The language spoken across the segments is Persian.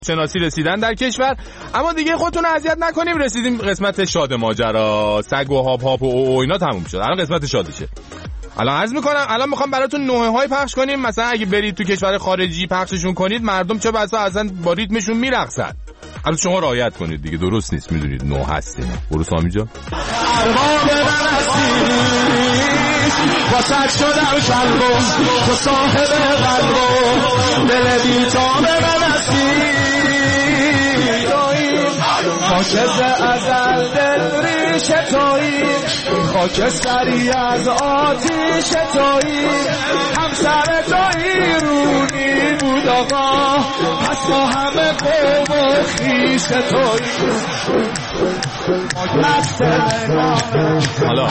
شناسی رسیدن در کشور. اما دیگه خودتون اذیت نکنیم، رسیدیم قسمت شاد ماجرا. سگ و هاپ و اینا تموم شد، الان قسمت شادشه. الان عرض میکنم الان میخوام براتون نوحه‌های پخش کنیم. مثلا اگه برید تو کشور خارجی پخششون کنید، مردم چه بسا اصلا با ریتمشون میرقصن. الان شما رعایت کنید دیگه، درست نیست، میدونید نوحه هستین. برو سامی جان. ارباب من هستی واسه شدم شلبو تو صاحب قلبو دل بیتاب من هستی خاکز ازل دل ریش تویی خاک سری از آتیش تویی همسر تویی رونی بود آقا پس با همه قوم و خیش تویی حالا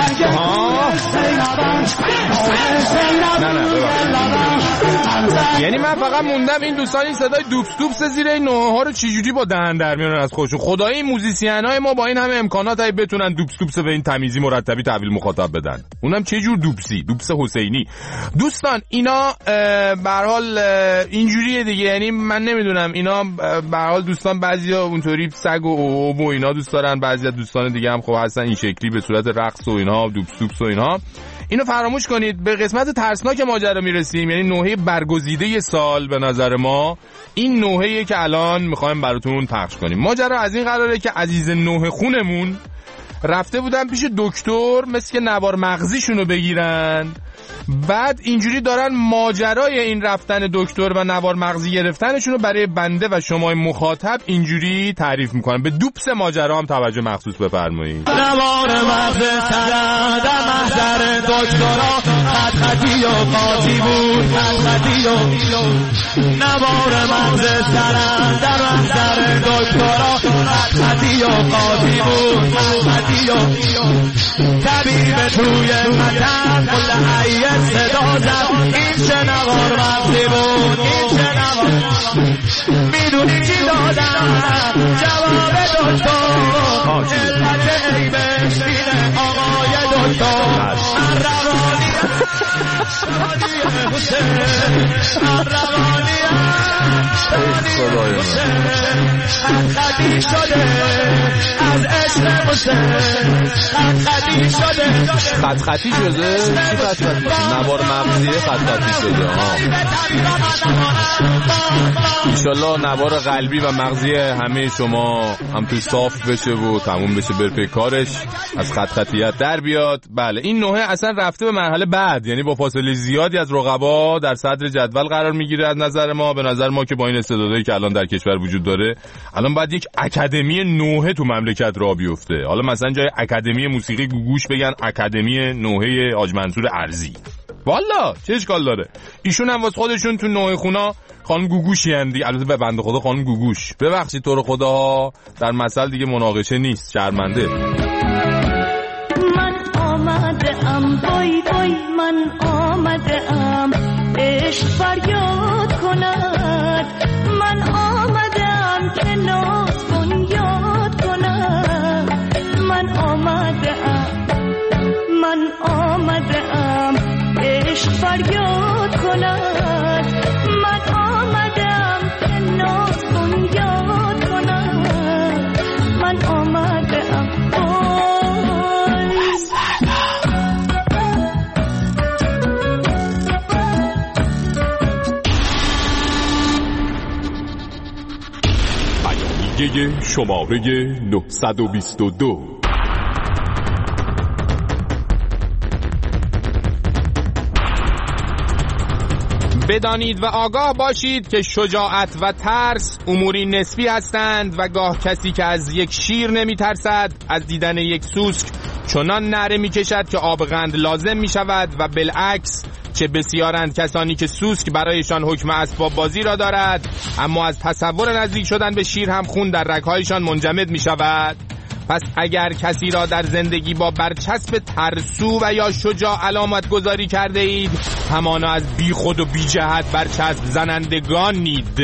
یعنی من فقط موندم این دوستان این صدای دوبس زیر این نوحه ها رو چجوری با دهن در میارن از خودشون. خدای این موزیسین های ما با این همه امکانات های بتونن دوبس به این تمیزی مرتبی تحویل مخاطب بدن، اونم چه جور دوبس حسینی. دوستان اینا به هر حال اینجوریه دیگه، یعنی من نمیدونم اینا به هر حال دوستان بعضیا اونطوری سگ و اینا دوست دارن، بعضیا دوستان دیگه هم خب هستن این شکلی به صورت رقص و اینا دوبس و اینها. اینو فراموش کنید. به قسمت ترسناک ماجرا میرسیم، یعنی نوحه برگزیده سال به نظر ما این نوحه‌ایه که الان میخوایم براتون پخش کنیم. ماجرا از این قراره که عزیز نوحه خونمون رفته بودن پیش دکتر مثل که نوار مغزیشونو بگیرن، بعد اینجوری دارن ماجرای این رفتن دکتر و نوار مغزی گرفتنشونو برای بنده و شما مخاطب اینجوری تعریف میکنن. به دوبس ماجرا هم توجه مخصوص بفرمایید. نوار مغز سرم در محضر دکترا خطی و قاطی بود خطی و نوار مغز سرم در محضر دکترا خطی و قاطی بود خطی و طبیب توی مطب کل حیه صدا زد این چه نوار مغزی بود این چه نوار میدونی چی دادم جواب دکتر علت عیبش بینه آقای دکتر روانی حسین روانی خطی شده از عشق حسین خطی شده خطی شده چی خطی؟ نوار مغزی خطی شده. انشالله نوار قلبی و مغزی همه شما هم تو صاف بشه و تموم بشه بر پی کارش، از خطیت در بیاد. بله این نوحه اصلا رفته به مرحله بعد، یعنی با فاصله زیادی از رقبا در صدر جدول قرار میگیره. از نظر ما به نظر ما که با این استعدادایی که الان در کشور وجود داره الان باید یک اکادمی نوحه تو مملکت راه بیفته. حالا مثلا جای اکادمی موسیقی گوگوش بگن اکادمی نوحه حاج منصور ارزی. والا چه اشکال داره؟ ایشون هم واسه خودشون تو نوحه خونا خانم گوگوشی اندی. البته به بنده خدا خانم گوگوش ببخشید تو رو خدا در مثل دیگه مناقشه نیست، شرمنده. من آمده ام بای بای من آمده ام عشق فریاد کند من آمده ام که ناز کن یاد کند من آمده ام عشق فریاد کند من آمده ام که ناز کن یاد کند من آمده ام شماره 922. بدانید و آگاه باشید که شجاعت و ترس اموری نسبی هستند و گاه کسی که از یک شیر نمی ترسد از دیدن یک سوسک چنان نعره می کشد که آب قند لازم می شود و بالعکس چه بسیارند کسانی که سوسک برایشان حکم اسباب بازی را دارد اما از تصور نزدیک شدن به شیر هم خون در رگ‌هایشان منجمد می شود. پس اگر کسی را در زندگی با برچسب ترسو و یا شجاع علامت گذاری کرده اید همانا از بی خود و بی جهت برچسب زنندگانید.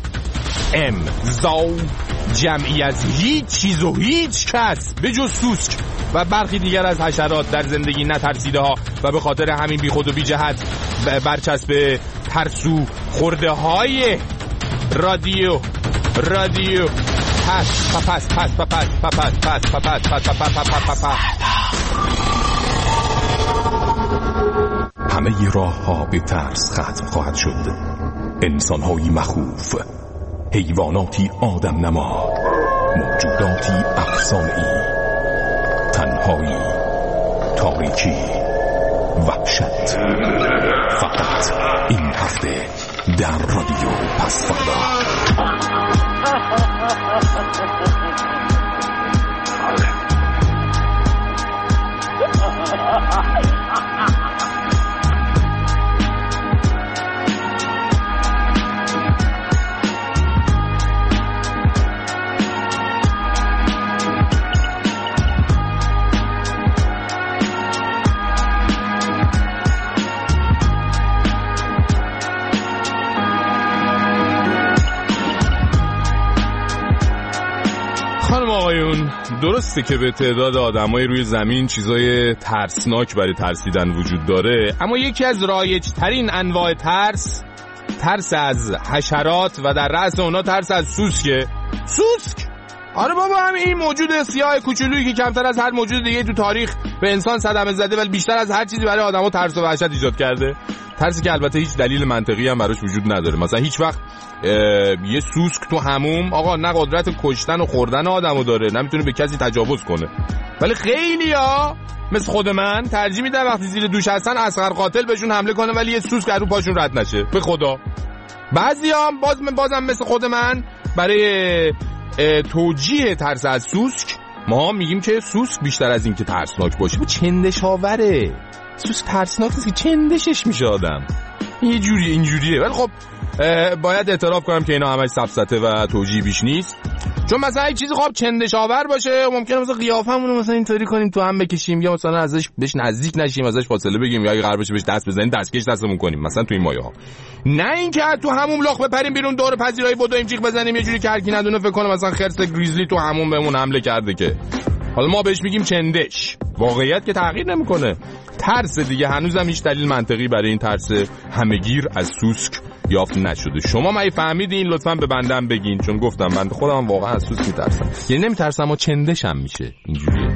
امضا جمعی از هیچ چیز و هیچ کس به جز سوسک و برخی دیگر از حشرات در زندگی نترسیده ها و به خاطر همین بی خود و بی جهت برچسب ترسو خورده های رادیو رادیو پس همه راه ها به ترس ختم خواهد شد. انسان هایی مخوف، حیواناتی آدم نما، موجوداتی افسانه‌ای، تنهایی، تاریکی، وحشت. فقط این هفته در رادیو پس فردا. خانم آقایون، درسته که به تعداد آدمای روی زمین چیزای ترسناک برای ترسیدن وجود داره، اما یکی از رایج‌ترین انواع ترس از حشرات و در رأس اونا ترس از سوسکه. سوسک؟ آره بابا، همین این موجود سیاه کوچولویی که کمتر از هر موجود دیگه تو تاریخ به انسان صدمه زده ولی بیشتر از هر چیزی برای آدم‌ها ترس و وحشت ایجاد کرده. ترسی که البته هیچ دلیل منطقی هم براش وجود نداره. مثلا هیچ وقت یه سوسک تو حموم آقا نه قدرت کشتن و خوردن آدمو داره، نمیتونه به کسی تجاوز کنه، ولی خیلیا مثل خود من ترجیح میدن وقتی زیر دوش هستن اصغر قاتل بهشون حمله کنه ولی یه سوسک رو پاشون رد نشه. به خدا بعضیام بازم مثل خود من برای توجیه ترس از سوسک ما میگیم که سوسک بیشتر از این که ترسناک باشه و چندش آوره. سوسک ترسناک نیست که چندشش میشه آدم، یه جوری اینجوریه. ولی خب باید اعتراف کنم که اینا همش سفسطه و توجیه بیش نیست، چون مثلا یک چیزی خب چندش آور باشه ممکنه مثلا قیافمون رو مثلا اینطوری کنیم تو هم بکشیم یا مثلا ازش بهش نزدیک نشیم، ازش فاصله بگیم یا اگه قرار باشه بهش دست بزنیم دستکش دستمون کنیم مثلا تو این مایه ها. نه اینکه تو هموم لاخ بپریم بیرون دور پذیرایی بدویم جیغ بزنیم یه جوری که هر کی ندونه فکر کنه مثلا خرس گریزلی تو هموم بهمون حمله کرده، که حالا ما بهش میگیم چندش. واقعیت که تغییر نمیکنه. ترس دیگه هنوزم هیچ دلیل منطقی برای این ترس همه‌گیر از سوسک یافت نشده. شما مگه فهمیدین؟ لطفاً به بندم بگین، چون گفتم من خودم واقعا از سوسک میترسم. یعنی نمیترسم اما چندشم میشه اینجوریه.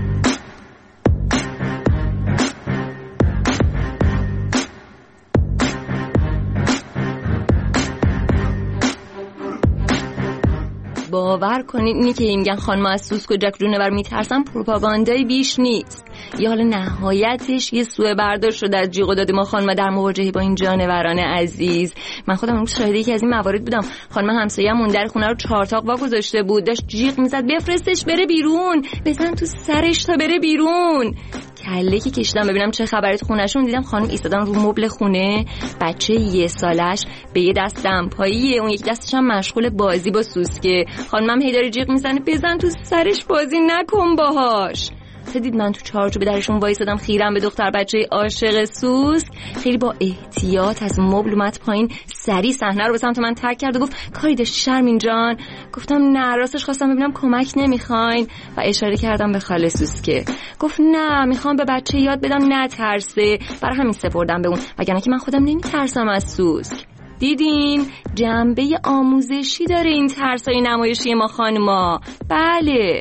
باور کنید اینی که میگن خانم از سوسک و جک جونور میترسن پروپاگاندای بیش نیست. یا حالا نهایتش یه سوء برداشت شده از جیغ و داد ما خانم در مواجهه با این جانوران عزیز. من خودم اون شاهد یکی از این موارد بودم. خانم همسایه‌مون در خونه رو 4 تاق وا گذاشته بود، داشت جیغ میزد بفرستش بره بیرون، بزن تو سرش تا بره بیرون. کله که کشیدم ببینم چه خبره تو خونه‌شون، دیدم خانم ایستادن رو مبل خونه، بچه 1 سالش به یه دست دمپایی، اون یک دستش هم مشغول بازی با سوسکه. خانمم هی داره جیغ میزنه بزن تو سرش بازی نکن باهاش. دید من تو چارچوب درشون وایسادم خیرم به دختر بچه عاشق سوسک. خیلی با احتیاط از مبل اومد پایین، سریع صحنه رو به سمت من ترک کرد و گفت کاری داشتی شرمین جان؟ گفتم نه، راستش خواستم ببینم کمک نمیخواین و اشاره کردم به خاله سوسکه. گفت نه میخوام به بچه یاد بدم نترسه، برای همین سپردم به اون، وگرنه که من خودم نمیترسم از سوسک. دیدین جنبه آموزشی داره این ترسای نمایشی ما خانما. بله.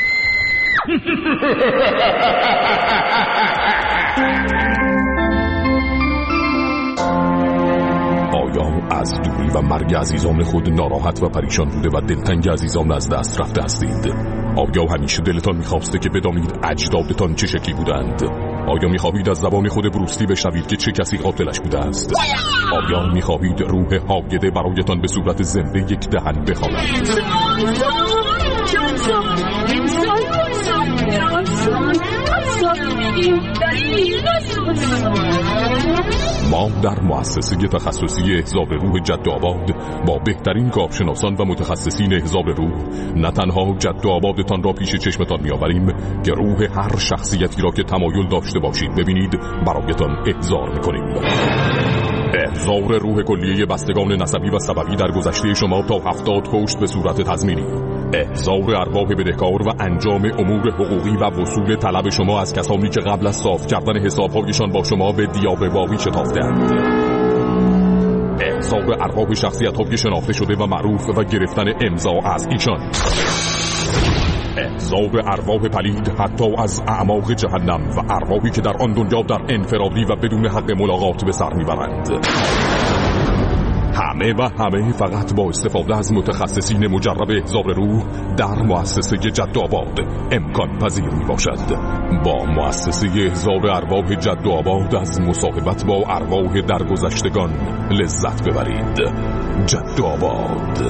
آیا از دوری و مرگ عزیزان خود ناراحت و پریشان بوده و دلتنگ عزیزان از دست رفته هستید؟ آیا همیشه دلتان میخواسته که بدانید اجدادتان چه شکلی بودند؟ آیا میخواهید از زبان خود بروسلی بشنوید که چه کسی قاتلش بوده است؟ آیا میخواهید روح حاقده برایتان به صورت زنده یک دهن بخواند؟ ما در مؤسسه تخصصی احزاب روح جدآباد با بهترین کارشناسان و متخصصین احزاب روح نه تنها جدآبادتان را پیش چشمتان می‌آوریم که روح هر شخصیتی را که تمایل داشته باشید ببینید برایتان احضار می‌کنیم. احضار روح کلیه بستگان نسبی و سببی در گذشته شما تا 70 کشت به صورت تضمینی، احضار ارواح بدهکار و انجام امور حقوقی و وصول طلب شما از کسانی که قبل از صاف کردن حساب‌هایشان با شما به دیار واقعی شتافته‌اند. احضار ارواح شخصیت‌های شناخته شده و معروف و گرفتن امضا از ایشان. احضار ارواح پلید حتی از اعماق جهنم و ارواحی که در آن دنیا در انفرادی و بدون حق ملاقات به سر میبرند. همه فقط با استفاده از متخصصین مجرب احضار روح در مؤسسه جدوآباد امکان پذیر می باشد. با مؤسسه احضار ارواح جدوآباد از مصاحبت با ارواح درگذشتگان لذت ببرید. جدوآباد.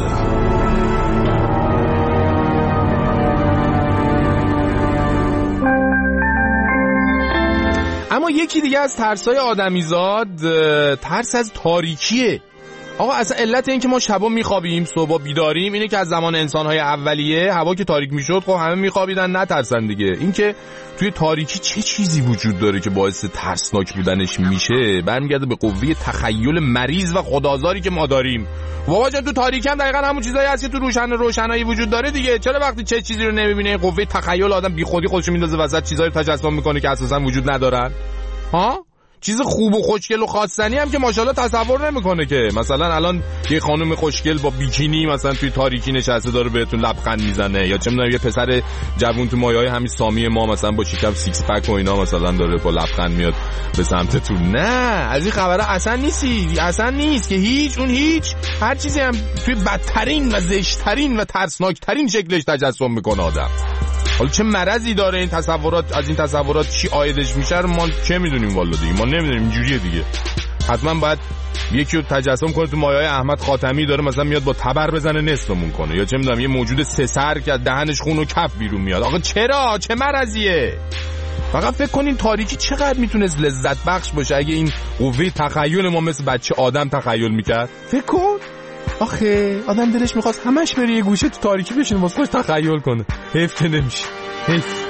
اما یکی دیگه از ترسای آدمیزاد ترس از تاریکیه. آقا اصلا علت این که ما شبا میخوابیم صبح بیداریم اینه که از زمان انسانهای اولیه هوا که تاریک میشد خب همه میخوابیدن نترسن دیگه. این که توی تاریکی چه چیزی وجود داره که باعث ترسناک بودنش میشه برمیگرده به قوه تخیل مریض و خودآزاری که ما داریم. بابا جان تو تاریکی هم دقیقاً همون چیزایی هست که تو روشنایی وجود داره دیگه. چرا وقتی چه چیزی رو نمیبینه قوه تخیل آدم بیخودی خودشو میندازه وسط چیزایی رو تجسم میکنه که اساسا وجود ندارن؟ ها؟ چیز خوب و خوشگل و خواستنی هم که ماشاءالله تصور نمیکنه که مثلا الان یه خانم خوشگل با بیکینی مثلا توی تاریکی نشسته داره بهتون لبخند میزنه، یا چه میدونم یه پسر جوون تو مایه‌های همین سامی ما مثلا با شکم سیکس پک و اینا مثلا داره با لبخند میاد به سمتتون. نه از این خبره اصلا نیست که هیچ هر چیزی هم توی بدترین و زشتترین و ترسناکترین شکلش تجسم میکنه آدم. حالا چه مرضی داره این تصورات، از این تصورات چی عایدش میشه ما چه میدونیم والا دیگه، ما نمیدونیم اینجوریه دیگه. حتما باید یکی رو تجسم کنه تو مایه‌های احمد خاتمی داره مثلا میاد با تبر بزنه نصفمون کنه، یا چه میدونم یه موجود سه سر که از دهنش خون و کف بیرون میاد. آقا چرا؟ چه مرضیه؟ فقط فکر کنین تاریکی چقدر میتونست لذت بخش باشه اگه این قوه تخیل ما مثل بچه آدم تخیل میکرد. فکر کن آخه آدم دلش میخواست همش بره یه گوشه تو تاریکی بشینه واسه خودش تخیل کنه. حیف که نمیشه. حیف.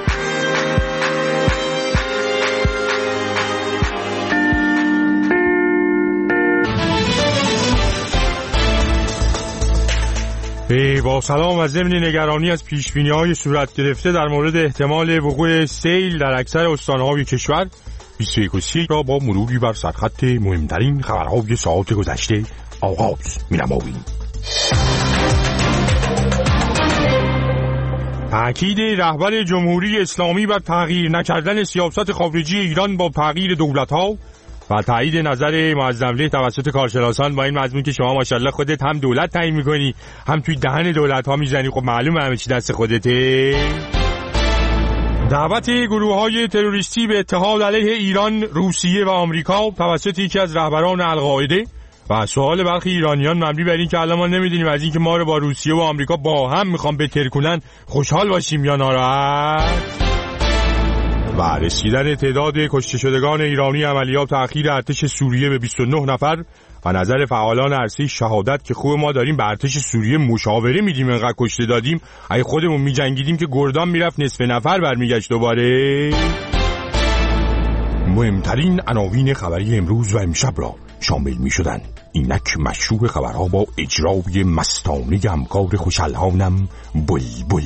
با سلام و ضمن نگرانی از پیشبینی‌های صورت گرفته در مورد احتمال وقوع سیل در اکثر استان‌های کشور 21 را با مروری بر سرخط مهمترین خبرهای ساعات گذشته آغاز می‌نماییم. تأکید رهبر جمهوری اسلامی بر تغییر نکردن سیاست خارجی ایران با تغییر دولت‌ها و تایید نظر معظم‌له توسط کارشناسان با این مضمون که شما ماشاءالله خودت هم دولت تعیین می‌کنی هم توی دهن دولت‌ها میزنی، خب معلومه همه چی دست خودته. دعوت گروه‌های تروریستی به اتحاد علیه ایران، روسیه و آمریکا توسط یکی از رهبران القاعده و سوال برخی ایرانیان مبنی بر این که الان ما نمی‌دونیم از این که ما رو با روسیه و آمریکا با هم می‌خوام بتر کنن خوشحال باشیم یا ناراحت. و رسیدن تعداد کشته شدگان ایرانی عملیات تأخیر ارتش سوریه به 29 نفر و نظر فعالان عرصه شهادت که خوب ما داریم به ارتش سوریه مشاوره میدیم انقدر کشته دادیم، اگه خودمون میجنگیدیم که گردان میرفت نصف نفر برمیگشت دوباره. مهمترین عناوین خبری امروز و امشب را شامل میشدن. اینک مشروع خبرها با اجرای مستانه همکار خوشالهانم بلبل.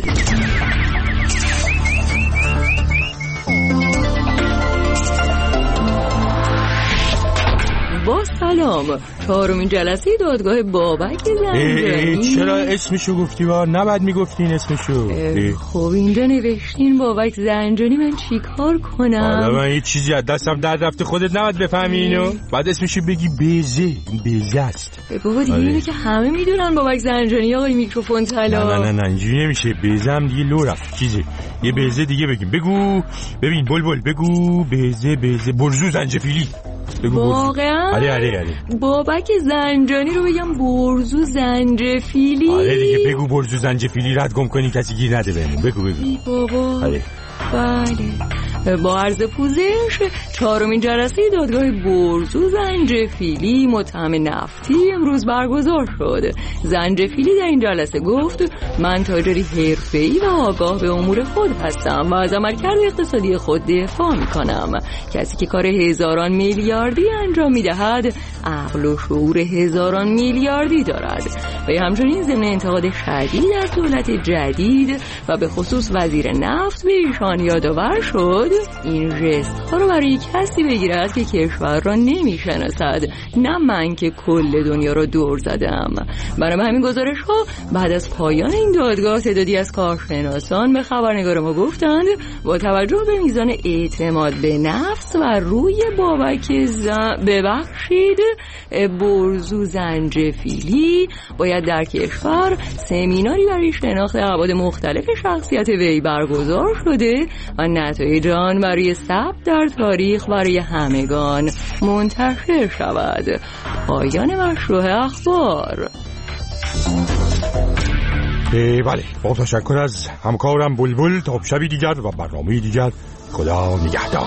با سلام، 4مین جلسه دادگاه بابک زنجانی. چرا اسمشو گفتی؟ نباید میگفتین اسمشو. خب اینجا نوشتین بابک زنجانی، من چی کار کنم؟ حالا من یه چیزی از دستم در رفته خودت نباید بفهمی اینو؟ بعد اسمشو بگی بیزه است. بابا دیگه اینو که همه میدونن بابک زنجانی. آقای میکروفون طلا. نه اینجوری نمیشه. بیزه هم دیگه لو رفت. چیزه یه بیزه دیگه بگیم. بگو ببین بلبل، بگو بیزه برزو زنجفیلی. واقعا؟ آره. بابک زنجانی رو بگم برزو زنجفیلی؟ آره دیگه بگو برزو زنجفیلی، رد گم کنی کسی گیر نده بهمون. بگو بابا. آره. بله، با عرض پوزش 4مین جلسه دادگاه برزو زنجفیلی متهم نفتی امروز برگزار شد. زنجفیلی در این جلسه گفت من تاجری حرفه‌ای و آگاه به امور خود هستم و از عملکرد اقتصادی خود دفاع میکنم. کسی که کار هزاران میلیاردی انجام میدهد عقل و شعور هزاران میلیاردی دارد. و همچنین ضمن انتقاد شدید از دولت جدید و به خصوص وزیر نفت به ایشان یادآور شد این ژست ها رو برای کسی بگیرد که کشور را نمیشناسد، نه من که کل دنیا را دور زدم. برای همین گزارش ها بعد از پایان این دادگاه تعدادی از کارشناسان به خبرنگار ما گفتند با توجه به میزان اعتماد به نفس و روی بابک ببخشید برزو زنجفیلی باید در کشور سمیناری برای شناخت ابعاد مختلف شخصیت وی برگزار شده و نتایج آن برای ثبت در تاریخ برای همگان منتشر شود. پایان مشروع اخبار. بله، با تشکر از همکارم بلبل. تا شبی دیگر و برنامه دیگر، خدا نگهدار.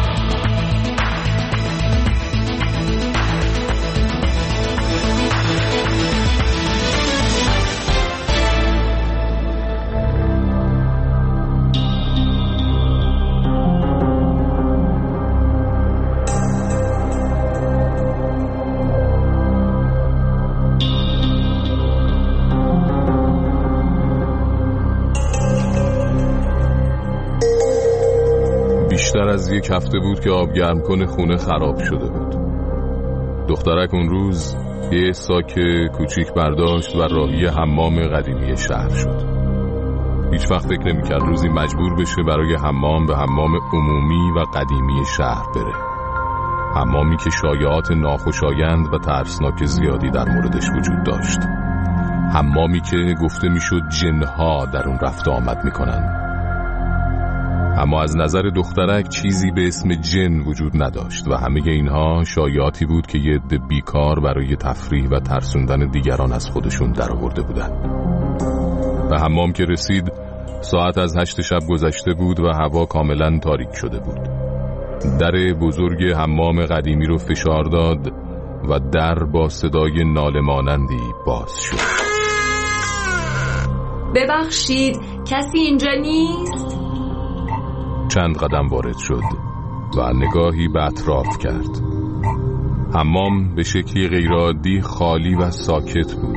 بیشتر از یک هفته بود که آب گرم کنه خونه خراب شده بود. دخترک اون روز یه ساک کوچیک برداشت و راهی حمام قدیمی شهر شد. هیچ وقت فکر نمی‌کرد روزی مجبور بشه برای حمام به حمام عمومی و قدیمی شهر بره. حمامی که شایعات ناخوشایند و ترسناک زیادی در موردش وجود داشت. حمامی که گفته میشد جنها در اون رفت آمد میکنن. اما از نظر دخترک چیزی به اسم جن وجود نداشت و همه اینها شایعاتی بود که یه عده بیکار برای تفریح و ترسوندن دیگران از خودشون در آورده بودن. به حمام که رسید ساعت از 8 شب گذشته بود و هوا کاملا تاریک شده بود. در بزرگ حمام قدیمی رو فشار داد و در با صدای ناله مانندی باز شد. ببخشید، کسی اینجا نیست؟ چند قدم وارد شد و نگاهی به اطراف کرد. حمام به شکلی غیرعادی خالی و ساکت بود.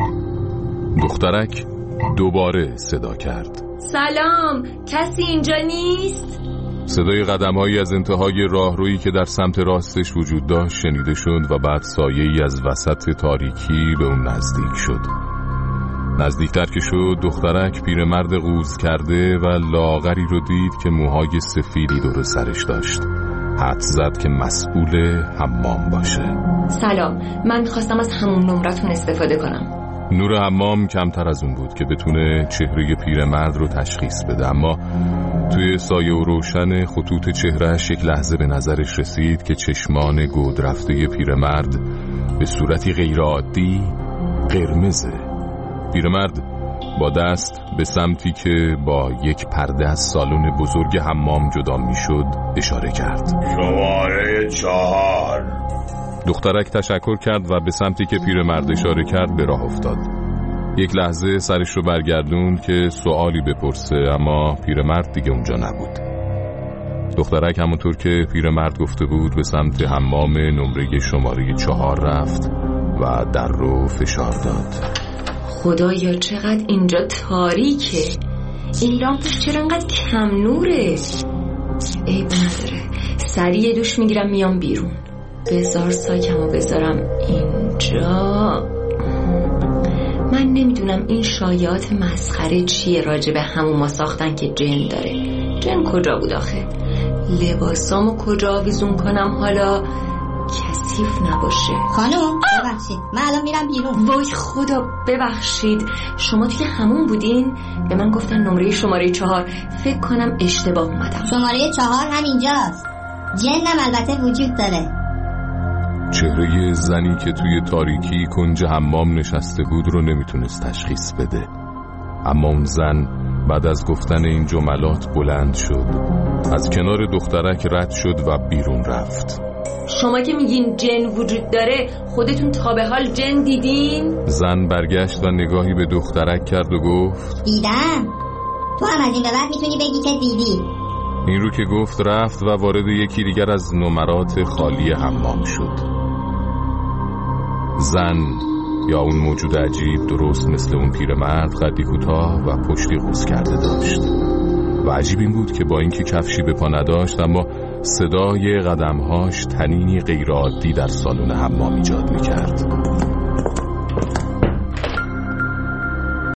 دخترک دوباره صدا کرد. سلام، کسی اینجا نیست؟ صدای قدم‌هایی از انتهای راهرویی که در سمت راستش وجود داشت شنیده شد و بعد سایه‌ای از وسط تاریکی به اون نزدیک شد. نزدیکتر که شد دخترک پیرمرد قوز کرده و لاغری رو دید که موهای سفیدی دور سرش داشت. حدس زد که مسئول حمام باشه. سلام، من میخواستم از همون نمرتون استفاده کنم. نور حمام کمتر از اون بود که بتونه چهره پیرمرد رو تشخیص بده، اما توی سایه و روشن خطوط چهرهش یک لحظه به نظرش رسید که چشمان گود رفته پیرمرد به صورتی غیرعادی قرمزه. پیرمرد با دست به سمتی که با یک پرده از سالن بزرگ حمام جدا میشد اشاره کرد. شماره 4. دخترک تشکر کرد و به سمتی که پیرمرد اشاره کرد به راه افتاد. یک لحظه سرش رو برگردوند که سوالی بپرسه، اما پیرمرد دیگه اونجا نبود. دخترک همونطور که پیرمرد گفته بود به سمت حمام نمره شماره 4 رفت و در رو فشار داد. خدایا چقدر اینجا تاریکه. این لامپش چرا انقدر کم نوره؟ عیب نداره، سریع دوش میگیرم میام بیرون. بذار ساکمو بذارم اینجا. من نمیدونم این شایعات مسخره چیه راجع به همون ما ساختن که جن داره. جن کجا بود آخه؟ لباسامو کجا آویزون کنم حالا کثیف نباشه؟ خانم ببخشید، من الان میرم بیرون. وای خدا ببخشید، شما توی همون بودین؟ به من گفتن نمره شماره 4. فکر کنم اشتباه اومدم. شماره 4 همینجاست. جنم البته وجود داره. چهره زنی که توی تاریکی کنج حمام نشسته بود رو نمیتونست تشخیص بده، اما اون زن بعد از گفتن این جملات بلند شد، از کنار دخترک رد شد و بیرون رفت. شما که میگین جن وجود داره، خودتون تا به حال جن دیدین؟ زن برگشت و نگاهی به دخترک کرد و گفت دیدم. تو هم از این به بعد میتونی بگی که دیدی. این رو که گفت رفت و وارد یکی دیگر از نمرات خالی حمام شد. زن یا اون موجود عجیب درست مثل اون پیرمرد قدی کوتاه و پشتی قوس کرده داشت. و عجیب این بود که با اینکه کفشی به پا نداشت اما صدای قدمهاش طنینی غیرعادی در سالن حمام ایجاد می‌کرد.